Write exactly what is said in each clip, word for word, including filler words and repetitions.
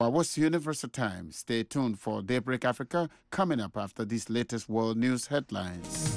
What's Universal Time? Stay tuned for Daybreak Africa coming up after these latest world news headlines.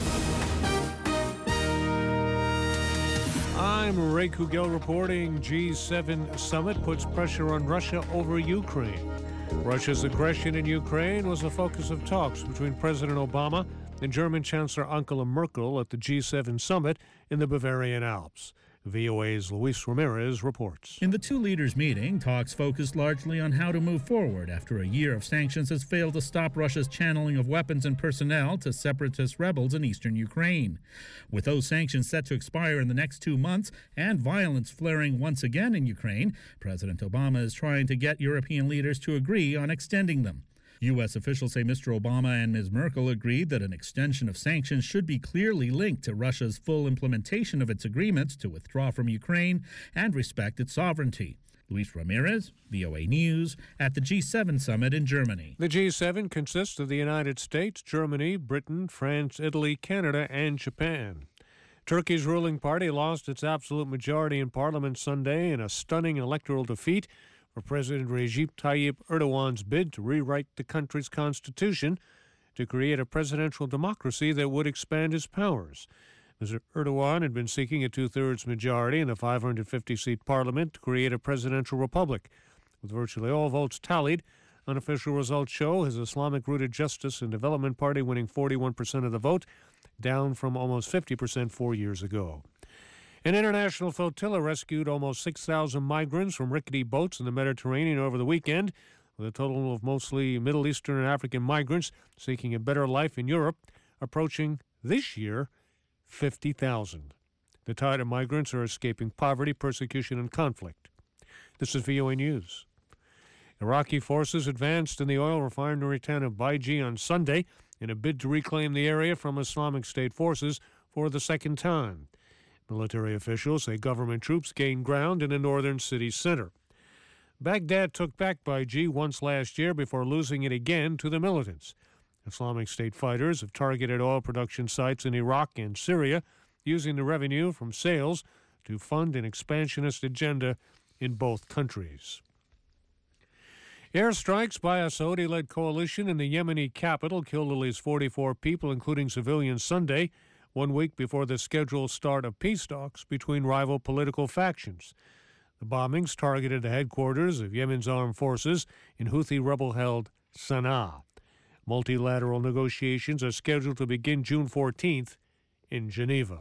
I'm Ray Kugel reporting. G seven summit puts pressure on Russia over Ukraine. Russia's aggression in Ukraine was the focus of talks between President Obama and German Chancellor Angela Merkel at the G seven summit in the Bavarian Alps. V O A's Luis Ramirez reports. In the two leaders' meeting, talks focused largely on how to move forward after a year of sanctions has failed to stop Russia's channeling of weapons and personnel to separatist rebels in eastern Ukraine. With those sanctions set to expire in the next two months and violence flaring once again in Ukraine, President Obama is trying to get European leaders to agree on extending them. U S officials say Mister Obama and Miz Merkel agreed that an extension of sanctions should be clearly linked to Russia's full implementation of its agreements to withdraw from Ukraine and respect its sovereignty. Luis Ramirez, V O A News, at the G seven summit in Germany. The G seven consists of the United States, Germany, Britain, France, Italy, Canada, and Japan. Turkey's ruling party lost its absolute majority in parliament Sunday in a stunning electoral defeat for President Recep Tayyip Erdogan's bid to rewrite the country's constitution to create a presidential democracy that would expand his powers. Mister Erdogan had been seeking a two-thirds majority in a five hundred fifty seat parliament to create a presidential republic. With virtually all votes tallied, unofficial results show his Islamic-rooted Justice and Development Party winning forty-one percent of the vote, down from almost fifty percent four years ago. An international flotilla rescued almost six thousand migrants from rickety boats in the Mediterranean over the weekend, with a total of mostly Middle Eastern and African migrants seeking a better life in Europe, approaching this year fifty thousand. The tide of migrants are escaping poverty, persecution, and conflict. This is V O A News. Iraqi forces advanced in the oil refinery town of Baiji on Sunday in a bid to reclaim the area from Islamic State forces for the second time. Military officials say government troops gained ground in the northern city center. Baghdad took back Baiji once last year before losing it again to the militants. Islamic State fighters have targeted oil production sites in Iraq and Syria, using the revenue from sales to fund an expansionist agenda in both countries. Airstrikes by a Saudi-led coalition in the Yemeni capital killed at least forty-four people, including civilians, Sunday, one week before the scheduled start of peace talks between rival political factions. The bombings targeted the headquarters of Yemen's armed forces in Houthi rebel-held Sana'a. Multilateral negotiations are scheduled to begin June fourteenth in Geneva.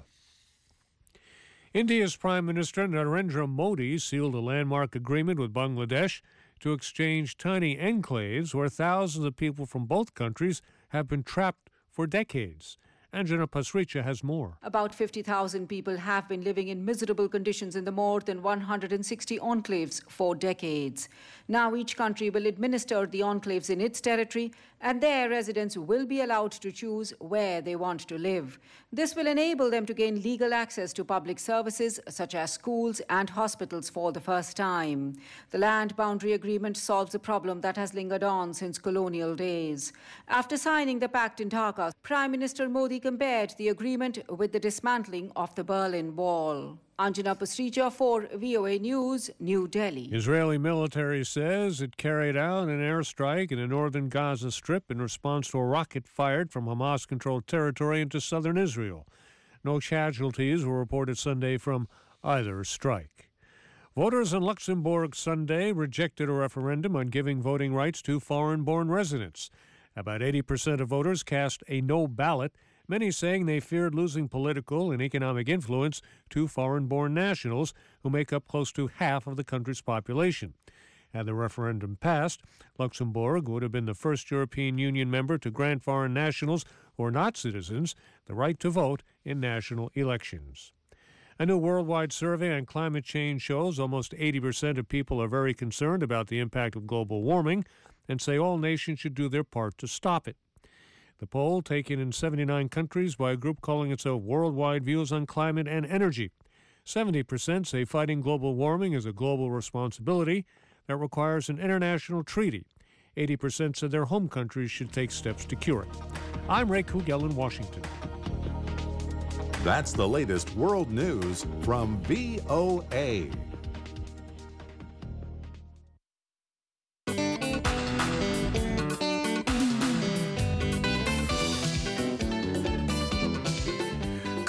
India's Prime Minister Narendra Modi sealed a landmark agreement with Bangladesh to exchange tiny enclaves where thousands of people from both countries have been trapped for decades. Anjana Pasricha has more. About fifty thousand people have been living in miserable conditions in the more than one hundred sixty enclaves for decades. Now each country will administer the enclaves in its territory, and their residents will be allowed to choose where they want to live. This will enable them to gain legal access to public services such as schools and hospitals for the first time. The land boundary agreement solves a problem that has lingered on since colonial days. After signing the pact in Dhaka, Prime Minister Modi compared the agreement with the dismantling of the Berlin Wall. Anjana Pasricha for V O A News, New Delhi. Israeli military says it carried out an airstrike in the northern Gaza Strip in response to a rocket fired from Hamas-controlled territory into southern Israel. No casualties were reported Sunday from either strike. Voters in Luxembourg Sunday rejected a referendum on giving voting rights to foreign-born residents. About eighty percent of voters cast a no ballot, many saying they feared losing political and economic influence to foreign-born nationals who make up close to half of the country's population. Had the referendum passed, Luxembourg would have been the first European Union member to grant foreign nationals who are not citizens the right to vote in national elections. A new worldwide survey on climate change shows almost eighty percent of people are very concerned about the impact of global warming and say all nations should do their part to stop it. The poll, taken in seventy-nine countries by a group calling itself Worldwide Views on Climate and Energy. seventy percent say fighting global warming is a global responsibility that requires an international treaty. eighty percent said their home countries should take steps to cure it. I'm Ray Kugel in Washington. That's the latest world news from V O A.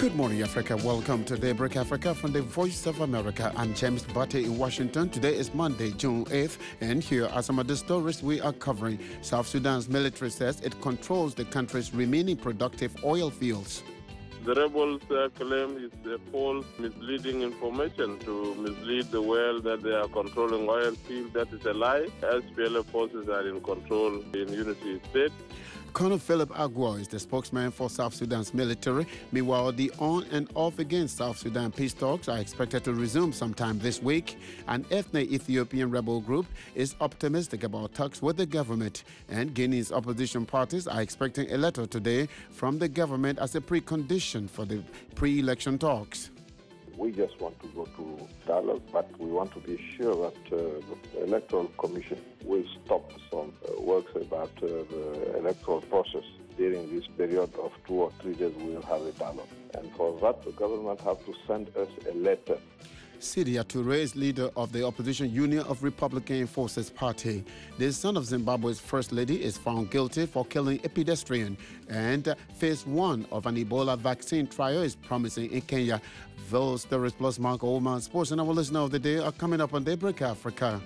Good morning, Africa. Welcome to Daybreak Africa from the Voice of America. I'm James Butte in Washington. Today is Monday, June eighth, and here are some of the stories we are covering. South Sudan's military says it controls the country's remaining productive oil fields. The rebels uh, claim it's uh, false, misleading information to mislead the world that they are controlling oil fields. That is a lie. S P L A forces are in control in Unity State. Colonel Philip Agua is the spokesman for South Sudan's military. Meanwhile, the on and off against South Sudan peace talks are expected to resume sometime this week. An ethnic Ethiopian rebel group is optimistic about talks with the government, and Guinea's opposition parties are expecting a letter today from the government as a precondition for the pre-election talks. We just want to go to dialogue, but we want to be sure that uh, the Electoral Commission will stop some uh, works about uh, the electoral process. During this period of two or three days, we will have a dialogue. And for that, the government have to send us a letter. Sidia Toure is leader of the opposition Union of Republican Forces Party. The son of Zimbabwe's first lady is found guilty for killing a pedestrian, and phase one of an Ebola vaccine trial is promising in Kenya. Those stories plus Marco Oman Sports and our listener of the day are coming up on Daybreak Africa.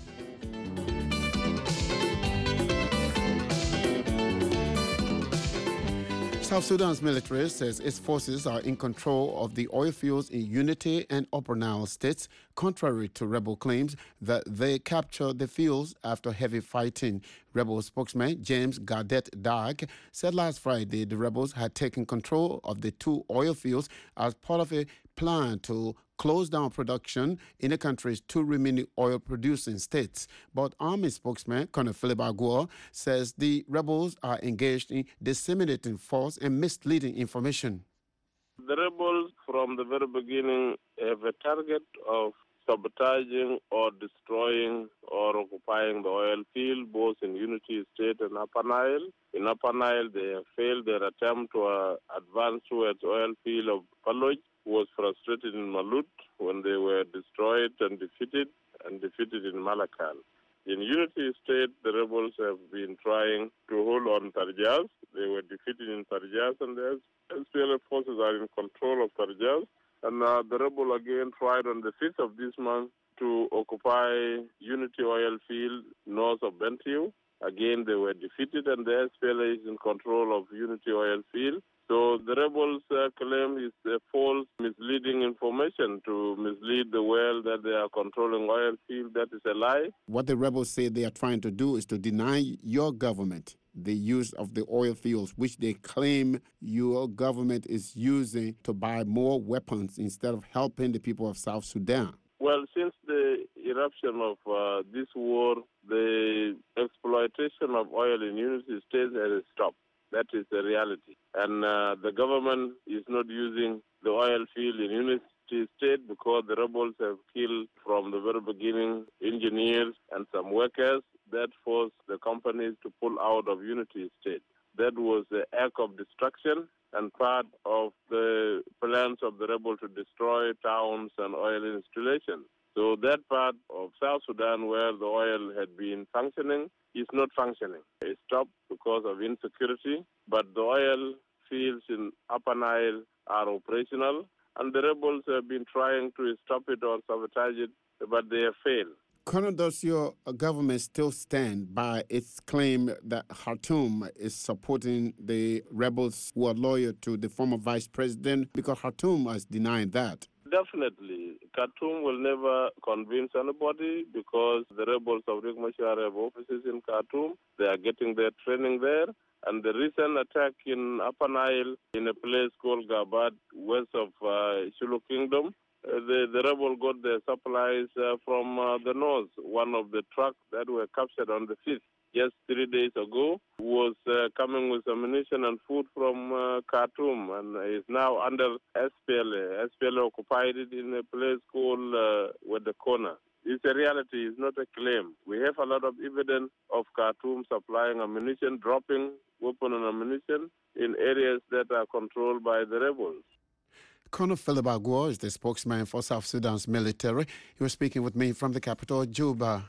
South Sudan's military says its forces are in control of the oil fields in Unity and Upper Nile states, contrary to rebel claims that they captured the fields after heavy fighting. Rebel spokesman James Gadet Dag said last Friday the rebels had taken control of the two oil fields as part of a plan to close down production in the country's two remaining oil-producing states. But Army spokesman Colonel Philip Agua says the rebels are engaged in disseminating false and misleading information. The rebels, from the very beginning, have a target of sabotaging or destroying or occupying the oil field, both in Unity State and Upper Nile. In Upper Nile, they have failed their attempt to uh, advance towards oil field of Paloj, was frustrated in Malut when they were destroyed and defeated, and defeated in Malakal. In Unity State, the rebels have been trying to hold on Tarjas. They were defeated in Tarjas, and the S P L A forces are in control of Tarjas. And uh, the rebel again tried on the fifth of this month to occupy Unity oil field north of Bentiu. Again, they were defeated, and the S P L A is in control of Unity oil field. So the rebels uh, claim it's uh, false, misleading information to mislead the world that they are controlling oil field. That is a lie. What the rebels say they are trying to do is to deny your government the use of the oil fields, which they claim your government is using to buy more weapons instead of helping the people of South Sudan. Well, since the eruption of uh, this war, the exploitation of oil in Unity State has stopped. That is the reality. And uh, the government is not using the oil field in Unity State because the rebels have killed from the very beginning engineers and some workers. That forced the companies to pull out of Unity State. That was the act of destruction and part of the plans of the rebels to destroy towns and oil installations. So that part of South Sudan where the oil had been functioning is not functioning. It stopped because of insecurity, but the oil fields in Upper Nile are operational, and the rebels have been trying to stop it or sabotage it, but they have failed. Colonel, does your government still stand by its claim that Khartoum is supporting the rebels who are loyal to the former vice president? Because Khartoum has denied that. Definitely. Khartoum will never convince anybody because the rebels of Riek Machar have offices in Khartoum. They are getting their training there. And the recent attack in Upper Nile in a place called Gabat, west of uh, Shulu Kingdom, uh, the, the rebel got their supplies uh, from uh, the north. One of the trucks that were captured on the fifth, just three days ago, was uh, coming with ammunition and food from uh, Khartoum and is now under S P L A. S P L A occupied it in a place called uh, Wedekona. It's a reality, it's not a claim. We have a lot of evidence of Khartoum supplying ammunition, dropping weapon and ammunition in areas that are controlled by the rebels. Colonel Philip Agua is the spokesman for South Sudan's military. He was speaking with me from the capital, Juba.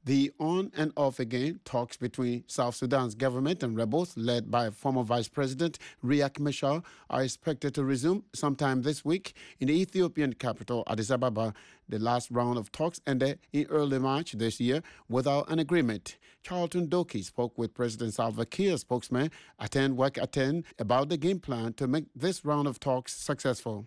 The on and off again talks between South Sudan's government and rebels, led by former Vice President Riek Machar, are expected to resume sometime this week in the Ethiopian capital, Addis Ababa. The last round of talks ended in early March this year without an agreement. Charlton Doki spoke with President Salva Kiir's spokesman, Aten Wek Aten, about the game plan to make this round of talks successful.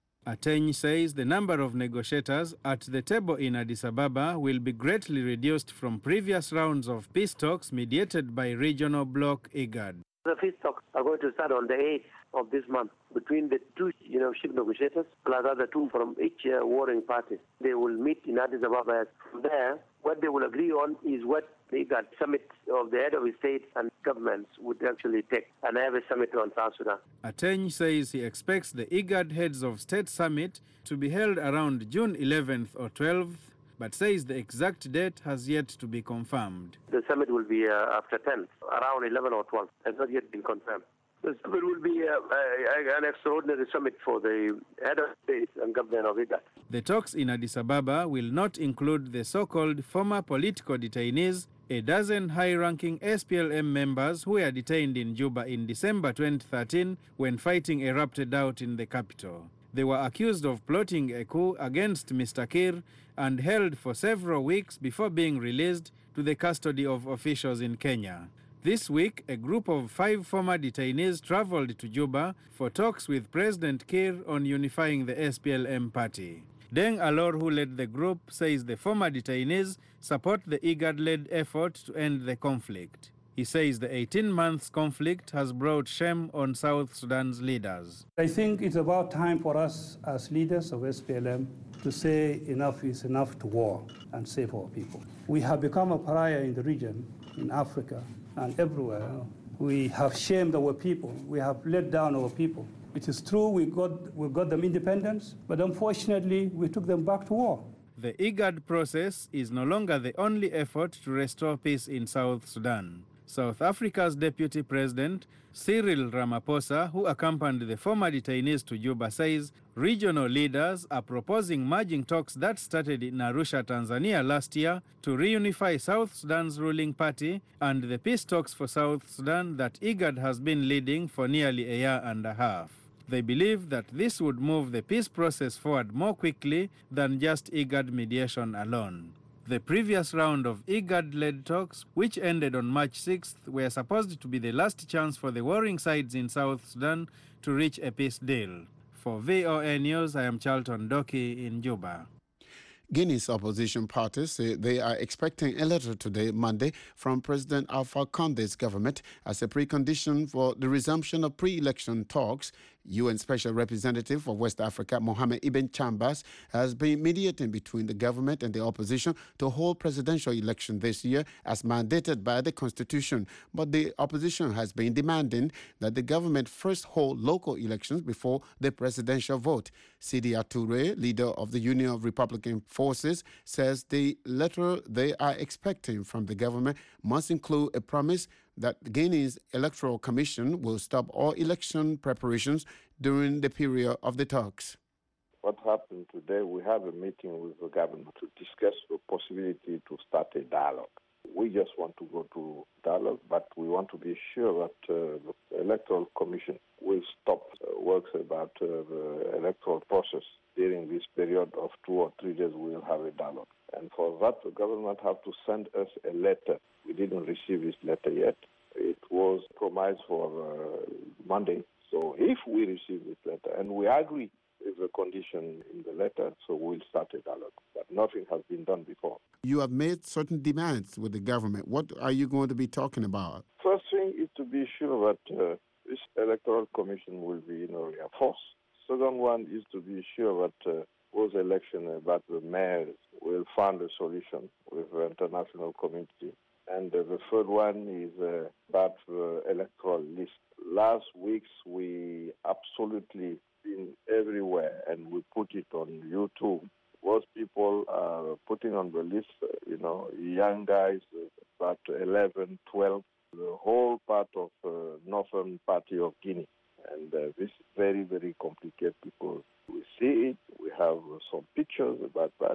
Ateny says the number of negotiators at the table in Addis Ababa will be greatly reduced from previous rounds of peace talks mediated by regional bloc IGAD. The peace talks are going to start on the eighth of this month between the two, you know, chief negotiators plus other two from each uh, warring party. They will meet in Addis Ababa. From there, what they will agree on is what the IGAD summit of the head of the states and governments would actually take, and have a summit on South Sudan. Ateny says he expects the IGAD heads of state summit to be held around June eleventh or twelfth, but says the exact date has yet to be confirmed. The summit will be uh, after tenth, around eleven or twelve. Has not yet been confirmed. The summit will be uh, uh, an extraordinary summit for the head of state and government of IGAD. The talks in Addis Ababa will not include the so-called former political detainees, a dozen high-ranking S P L M members who were detained in Juba in December twenty thirteen when fighting erupted out in the capital. They were accused of plotting a coup against Mister Kiir and held for several weeks before being released to the custody of officials in Kenya. This week, a group of five former detainees traveled to Juba for talks with President Kiir on unifying the S P L M party. Deng Alor, who led the group, says the former detainees support the IGAD-led effort to end the conflict. He says the eighteen months conflict has brought shame on South Sudan's leaders. I think it's about time for us as leaders of S P L M to say enough is enough to war and save our people. We have become a pariah in the region, in Africa, and everywhere. We have shamed our people. We have let down our people. It is true we got, we got them independence, but unfortunately we took them back to war. The IGAD process is no longer the only effort to restore peace in South Sudan. South Africa's Deputy President, Cyril Ramaphosa, who accompanied the former detainees to Juba, says regional leaders are proposing merging talks that started in Arusha, Tanzania last year to reunify South Sudan's ruling party and the peace talks for South Sudan that IGAD has been leading for nearly a year and a half. They believe that this would move the peace process forward more quickly than just IGAD mediation alone. The previous round of IGAD-led talks, which ended on March sixth, were supposed to be the last chance for the warring sides in South Sudan to reach a peace deal. For V O A News, I am Charlton Doki in Juba. Guinea's opposition parties say they are expecting a letter today, Monday, from President Alpha Conde's government as a precondition for the resumption of pre-election talks. U N Special Representative for West Africa, Mohamed Ibn Chambas, has been mediating between the government and the opposition to hold presidential election this year as mandated by the Constitution. But the opposition has been demanding that the government first hold local elections before the presidential vote. Sidia Toure, leader of the Union of Republican Forces, says the letter they are expecting from the government must include a promise that Guinea's Electoral Commission will stop all election preparations during the period of the talks. What happened today, we have a meeting with the government to discuss the possibility to start a dialogue. We just want to go to dialogue, but we want to be sure that uh, the Electoral Commission will stop uh, works about uh, the electoral process. During this period of two or three days, we will have a dialogue. And for that, the government have to send us a letter. We didn't receive this letter yet. It was promised for uh, Monday. So if we receive this letter and we agree with the condition in the letter, so we'll start a dialogue. But nothing has been done before. You have made certain demands with the government. What are you going to be talking about? First thing is to be sure that uh, this Electoral Commission will be, you know, reinforced. Second one is to be sure that uh, those elections about the mayors will find a solution with the international community. And uh, the third one is uh, about the electoral list. Last weeks, we absolutely been everywhere, and we put it on YouTube. Most people are putting on the list, uh, you know, young guys, uh, about eleven, twelve, the whole part of the uh, northern party of Guinea. And uh, this is very, very complicated because we see it, we have uh, some pictures about that,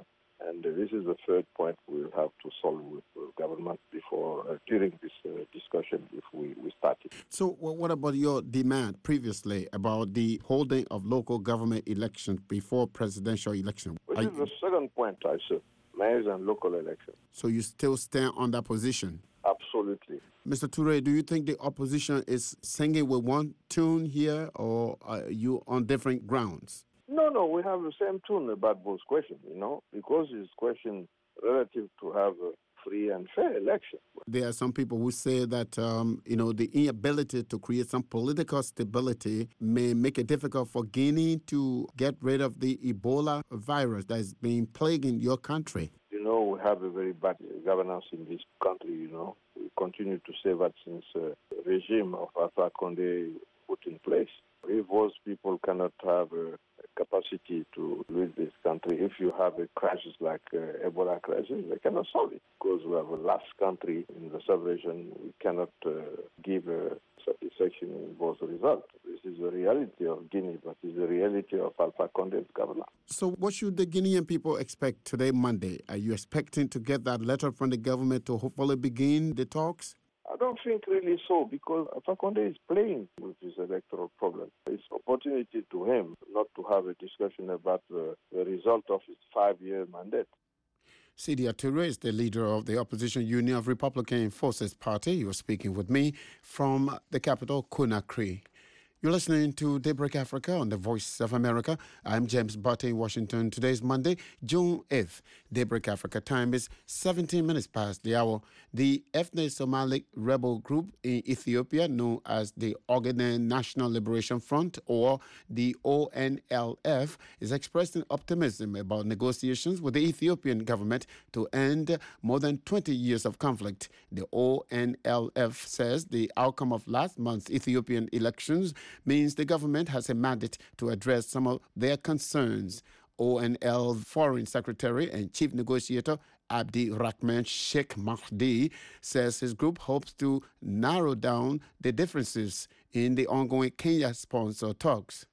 And this is the third point we'll have to solve with the government before, uh, during this uh, discussion, if we, we start it. So well, what about your demand previously about the holding of local government elections before presidential election? Which Are is the second point I said, mayors and local elections. So you still stand on that position? Absolutely. Mister Toure, do you think the opposition is singing with one tune here, or are you on different grounds? No, no, we have the same tune about both questions, you know, because it's question relative to have a free and fair election. There are some people who say that, um, you know, the inability to create some political stability may make it difficult for Guinea to get rid of the Ebola virus that is being plaguing your country. You know, we have a very bad governance in this country, you know. We continue to say that since uh, the regime of Alpha Condé put in place. If those people cannot have a capacity to lead this country, if you have a crisis like uh, Ebola crisis, they cannot solve it. Because we have a last country in the sub-region, we cannot uh, give a satisfaction in those results. This is the reality of Guinea, but it's the reality of Alpha Condé's government. So what should the Guinean people expect today, Monday? Are you expecting to get that letter from the government to hopefully begin the talks? I don't think really so, because Alpha Condé is playing with his electoral problem. It's an opportunity to him not to have a discussion about the, the result of his five-year mandate. Sidia Toure is the leader of the opposition Union of Republican Forces Party. He was speaking with me from the capital, Conakry. You're listening to Daybreak Africa on the Voice of America. I'm James Butte in Washington. Today's Monday, June eighth. Daybreak Africa time is seventeen minutes past the hour. The ethnic Somali rebel group in Ethiopia, known as the Ogaden National Liberation Front, or the O N L F, is expressing optimism about negotiations with the Ethiopian government to end more than twenty years of conflict. The O N L F says the outcome of last month's Ethiopian elections means the government has a mandate to address some of their concerns. O N L Foreign Secretary and Chief Negotiator Abdi Rahman Sheikh Mahdi says his group hopes to narrow down the differences in the ongoing Kenya-sponsored talks.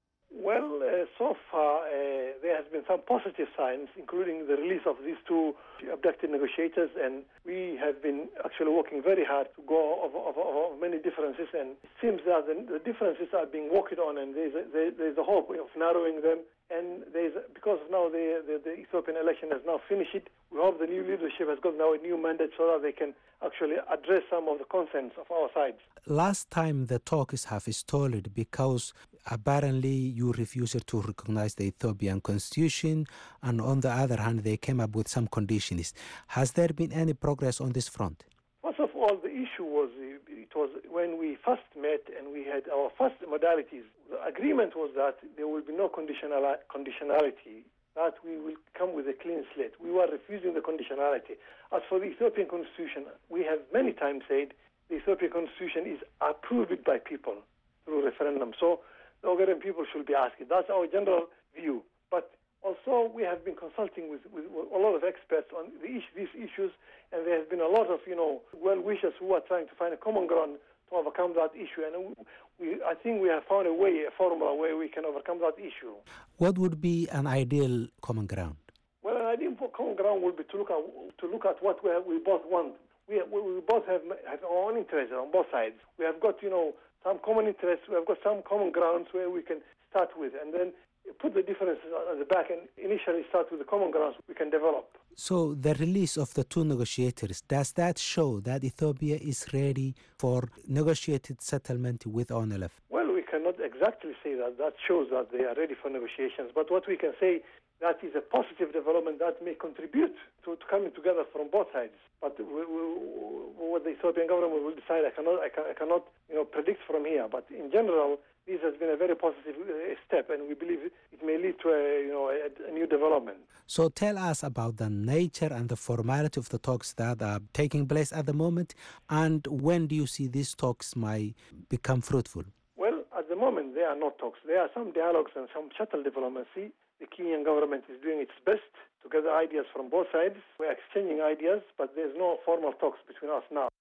Well, uh, so far uh, there has been some positive signs, including the release of these two abducted negotiators, and we have been actually working very hard to go over, over, over many differences, and it seems that the, the differences are being worked on, and there's a, there, there's a hope of narrowing them. And there's, because now the, the, the Ethiopian election has now finished, we hope the new leadership has got now a new mandate so that they can actually address some of the concerns of our sides. Last time the talks have stalled because apparently you refused to recognize the Ethiopian constitution, and on the other hand they came up with some conditions. Has there been any progress on this front? First of all, the issue was, it was when we first met and we had our first modalities, the agreement was that there will be no conditional, conditionality, that we will come with a clean slate. We were refusing the conditionality. As for the Ethiopian constitution, we have many times said the Ethiopian constitution is approved by people through referendum. So the Ogaden people should be asking. That's our general view. But also we have been consulting with, with a lot of experts on the issue, these issues, and there has been a lot of, you know, well-wishers who are trying to find a common ground to overcome that issue. And we, I think we have found a way, a formula where we can overcome that issue. What would be an ideal common ground? Well, an ideal common ground would be to look at to look at what we, have, we both want. We, we, we both have, have our own interests on both sides. We have got, you know, some common interests. We have got some common grounds where we can start with, and then put the differences at the back and initially start with the common grounds we can develop. So the release of the two negotiators, does that show that Ethiopia is ready for negotiated settlement with O N L F? Well, we cannot exactly say that. That shows that they are ready for negotiations. But what we can say, that is a positive development that may contribute to, to coming together from both sides. But we, we, what the Ethiopian government will decide, I cannot, I, can, I cannot, you know, predict from here. But in general, this has been a very positive uh, step, and we believe it may lead to a, you know, a, a new development. So tell us about the nature and the formality of the talks that are taking place at the moment, and when do you see these talks might become fruitful? Well, at the moment, there are no talks. There are some dialogues and some shuttle diplomacy. The Kenyan government is doing its best to gather ideas from both sides. We're exchanging ideas, but there's no formal talks between us now.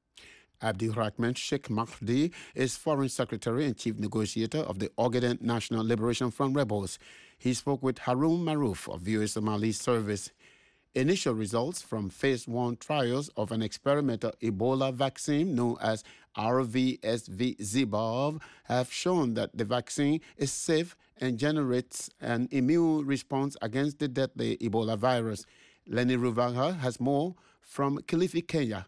Abdi Rahman Sheikh Mahdi is Foreign Secretary and Chief Negotiator of the Ogaden National Liberation Front rebels. He spoke with Harun Maruf of V O A Somali Service Initial results from phase one trials of an experimental Ebola vaccine known as R V S V ZIBOV have shown that the vaccine is safe and generates an immune response against the deadly Ebola virus. Lenny Ruvaga has more from Kilifi, Kenya.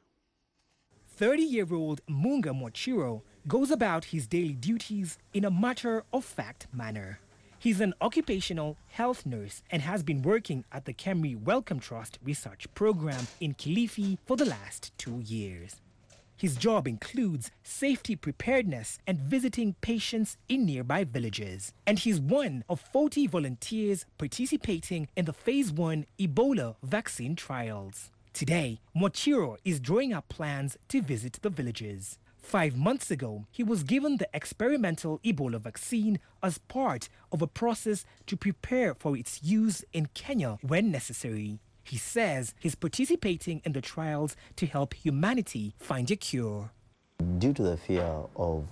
thirty-year-old Munga Mochiro goes about his daily duties in a matter-of-fact manner. He's an occupational health nurse and has been working at the Kemri Wellcome Trust research program in Kilifi for the last two years. His job includes safety preparedness and visiting patients in nearby villages. And he's one of forty volunteers participating in the phase one Ebola vaccine trials. Today, Mochiro is drawing up plans to visit the villages. Five months ago, he was given the experimental Ebola vaccine as part of a process to prepare for its use in Kenya when necessary. He says he's participating in the trials to help humanity find a cure. Due to the fear of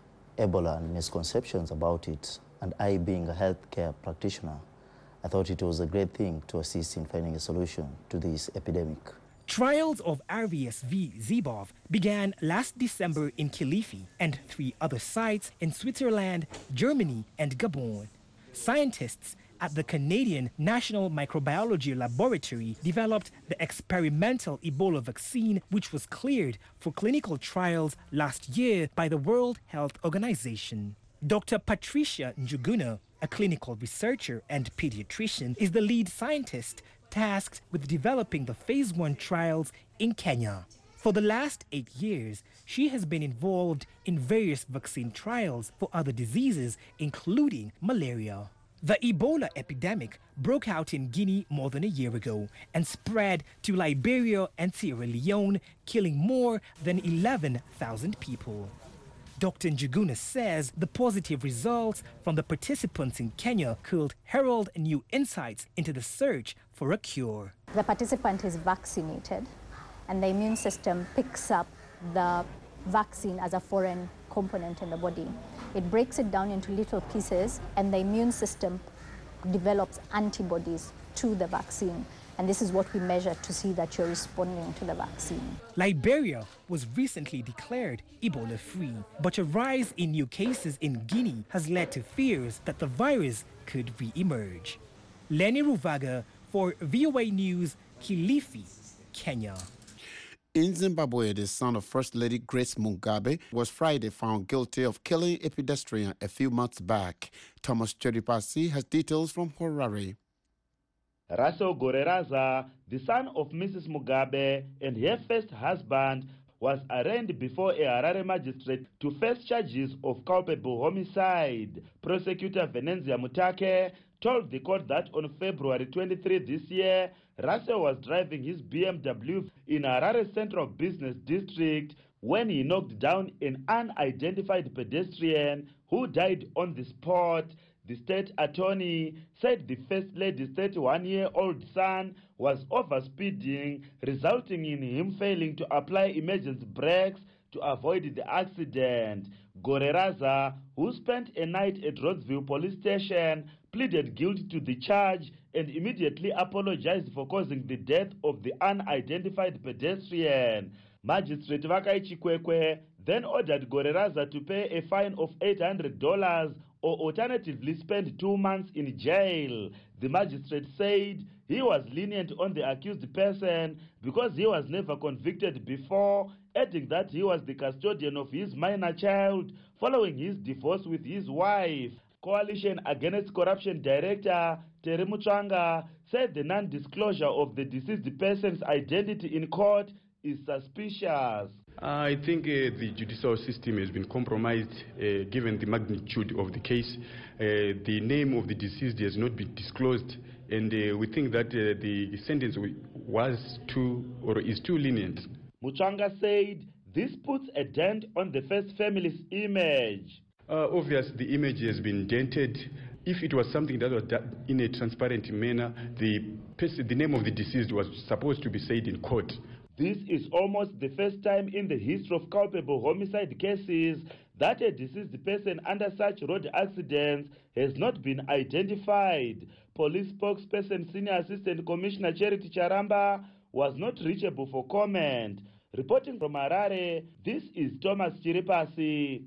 Ebola and misconceptions about it, and I being a healthcare practitioner, I thought it was a great thing to assist in finding a solution to this epidemic. Trials of R V S V ZIBOV began last December in Kilifi and three other sites in Switzerland, Germany, and Gabon. Scientists at the Canadian National Microbiology Laboratory developed the experimental Ebola vaccine, which was cleared for clinical trials last year by the World Health Organization. Doctor Patricia Njuguna, a clinical researcher and pediatrician, is the lead scientist tasked with developing the phase one trials in Kenya. For the last eight years, she has been involved in various vaccine trials for other diseases, including malaria. The Ebola epidemic broke out in Guinea more than a year ago and spread to Liberia and Sierra Leone, killing more than eleven thousand people. Doctor Njuguna says the positive results from the participants in Kenya could herald new insights into the search for a cure. The participant is vaccinated and the immune system picks up the vaccine as a foreign component in the body. It breaks it down into little pieces and the immune system develops antibodies to the vaccine. And this is what we measure to see that you're responding to the vaccine. Liberia was recently declared Ebola-free, but a rise in new cases in Guinea has led to fears that the virus could re-emerge. Lenny Ruvaga for V O A News, Kilifi, Kenya. In Zimbabwe, the son of First Lady Grace Mugabe was Friday found guilty of killing a pedestrian a few months back. Thomas Chedipasi has details from Harare. Russell Goreraza, the son of Missus Mugabe and her first husband, was arraigned before a Harare magistrate to face charges of culpable homicide. Prosecutor Venenzia Mutake told the court that on February twenty-third this year, Russell was driving his B M W in Harare Central Business District when he knocked down an unidentified pedestrian who died on the spot. The state attorney said the First Lady's thirty-one-year-old son was overspeeding, resulting in him failing to apply emergency brakes to avoid the accident. Goreraza, who spent a night at Rhodesville police station, pleaded guilty to the charge and immediately apologized for causing the death of the unidentified pedestrian. Magistrate Vakai Chikwekwe then ordered Goreraza to pay a fine of eight hundred dollars or alternatively spend two months in jail. The magistrate said he was lenient on the accused person because he was never convicted before, adding that he was the custodian of his minor child following his divorce with his wife. Coalition Against Corruption Director Terry Muchanga said the non-disclosure of the deceased person's identity in court is suspicious. I think uh, the judicial system has been compromised uh, given the magnitude of the case. Uh, the name of the deceased has not been disclosed, and uh, we think that uh, the sentence was too or is too lenient. Muchanga said this puts a dent on the first family's image. Uh, obviously, the image has been dented. If it was something that was done in a transparent manner, the, the name of the deceased was supposed to be said in court. This is almost the first time in the history of culpable homicide cases that a deceased person under such road accidents has not been identified. Police spokesperson Senior Assistant Commissioner Charity Charamba was not reachable for comment. Reporting from Harare, this is Thomas Chiripasi.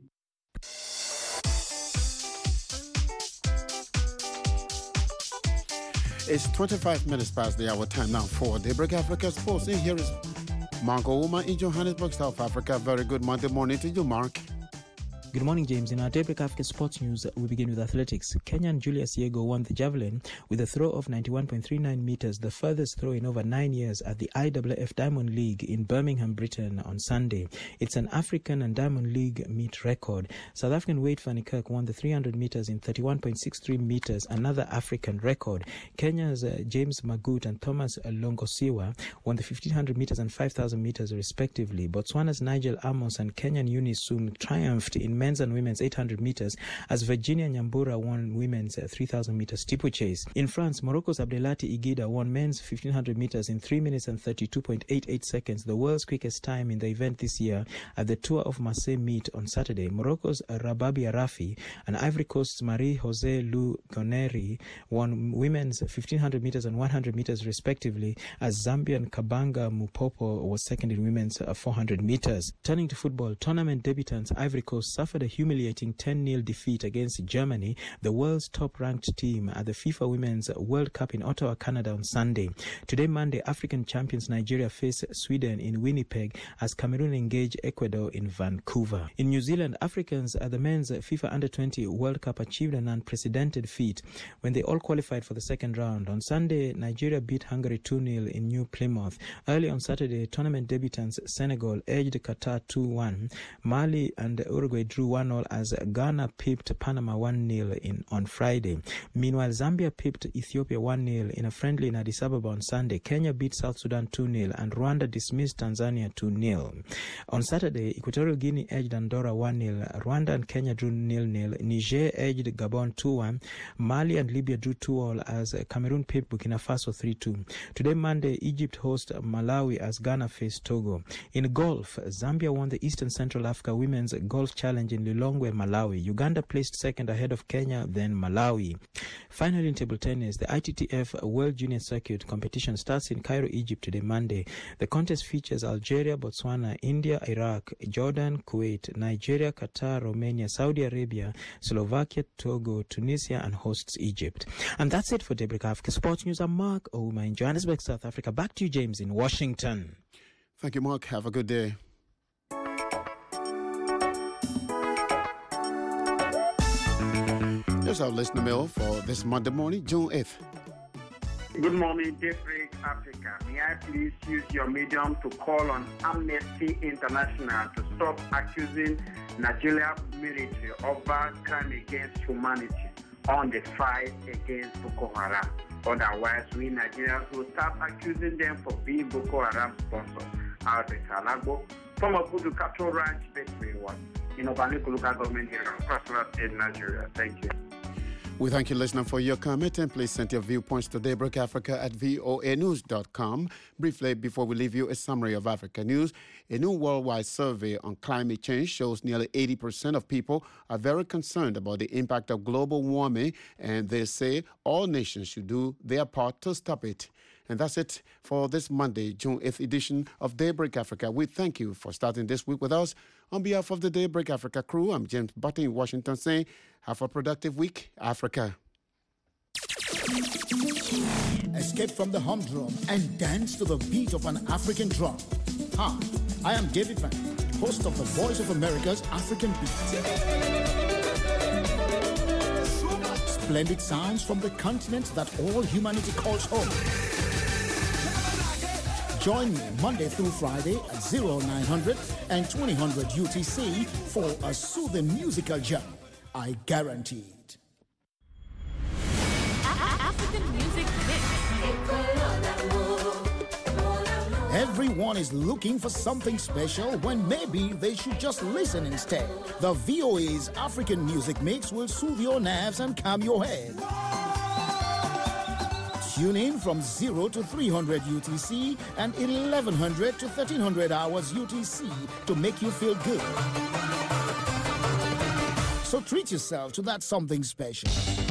It's twenty-five minutes past the hour time now for Daybreak Africa Sports. And here is Mark Ouma in Johannesburg, South Africa. Very good Monday morning to you, Mark. Good morning, James. In our Daybreak Africa Sports News, we begin with athletics. Kenyan Julius Yego won the javelin with a throw of ninety-one point three nine meters, the furthest throw in over nine years at the I W F Diamond League in Birmingham, Britain on Sunday. It's an African and Diamond League meet record. South African Wade van Niekerk won the three hundred meters in thirty-one point six three meters, another African record. Kenya's uh, James Magut and Thomas Longosiwa won the fifteen hundred meters and five thousand meters respectively. Botswana's Nigel Amos and Kenyan Eunice Sum triumphed in men's and women's eight hundred meters as Virginia Nyambura won women's uh, three thousand meters steeplechase. In France, Morocco's Abdelati Igida won men's fifteen hundred meters in three minutes and thirty-two point eight eight seconds, the world's quickest time in the event this year at the Tour of Marseille meet on Saturday. Morocco's Rababi Arafi and Ivory Coast's Marie-José Lou Goneri won women's fifteen hundred meters and one hundred meters respectively, as Zambian Kabanga Mupopo was second in women's uh, four hundred meters. Turning to football, tournament debutants Ivory Coast suffered a humiliating ten nil defeat against Germany, the world's top-ranked team, at the FIFA Women's World Cup in Ottawa, Canada on Sunday. Today, Monday, African champions Nigeria face Sweden in Winnipeg as Cameroon engage Ecuador in Vancouver. In New Zealand, Africans at the men's FIFA Under twenty World Cup achieved an unprecedented feat when they all qualified for the second round. On Sunday, Nigeria beat Hungary two nil in New Plymouth. Early on Saturday, tournament debutants Senegal edged Qatar two one. Mali and Uruguay drew one all as Ghana pipped Panama one nil in on Friday. Meanwhile, Zambia pipped Ethiopia one nil in a friendly in Addis Ababa on Sunday. Kenya beat South Sudan two nil and Rwanda dismissed Tanzania two nil. On Saturday, Equatorial Guinea edged Andorra one nil. Rwanda and Kenya drew nil nil. Niger edged Gabon two one. Mali and Libya drew two all as Cameroon pipped Burkina Faso three two. Today, Monday, Egypt hosts Malawi as Ghana faced Togo. In golf, Zambia won the Eastern Central Africa Women's Golf Challenge in Lilongwe, Malawi. Uganda placed second ahead of Kenya, then Malawi. Finally, in table tennis, the I T T F World Junior Circuit competition starts in Cairo, Egypt today, Monday. The contest features Algeria, Botswana, India, Iraq, Jordan, Kuwait, Nigeria, Qatar, Romania, Saudi Arabia, Slovakia, Togo, Tunisia, and hosts Egypt. And that's it for Daybreak Africa Sports News. I'm Mark Ouma in Johannesburg, South Africa. Back to you, James, in Washington. Thank you, Mark. Have a good day. Here's our listener mail for this Monday morning, June eighth. Good morning, Daybreak Africa. May I please use your medium to call on Amnesty International to stop accusing Nigeria military of bad crime against humanity on the fight against Boko Haram. Otherwise, we Nigerians will start accusing them for being Boko Haram sponsors. Albert Alagbo, from Obudu Cattle Ranch, Betway one, in Obaniko local government area, Crossroads in Nigeria. Thank you. We thank you, listener, for your comment, and please send your viewpoints to Daybreak Africa at V O A news dot com. Briefly, before we leave you, a summary of Africa news. A new worldwide survey on climate change shows nearly eighty percent of people are very concerned about the impact of global warming, and they say all nations should do their part to stop it. And that's it for this Monday, June eighth edition of Daybreak Africa. We thank you for starting this week with us. On behalf of the Daybreak Africa crew, I'm James Button in Washington saying, have a productive week, Africa. Escape from the humdrum and dance to the beat of an African drum. Hi, I am David Van, host of the Voice of America's African Beat. Splendid sounds from the continent that all humanity calls home. Join me Monday through Friday at oh nine hundred and twenty hundred U T C for a soothing musical jam. I guarantee it. African Music Mix. Everyone is looking for something special when maybe they should just listen instead. The V O A's African Music Mix will soothe your nerves and calm your head. Tune in from zero to three hundred U T C and eleven hundred to thirteen hundred hours U T C to make you feel good. So treat yourself to that something special.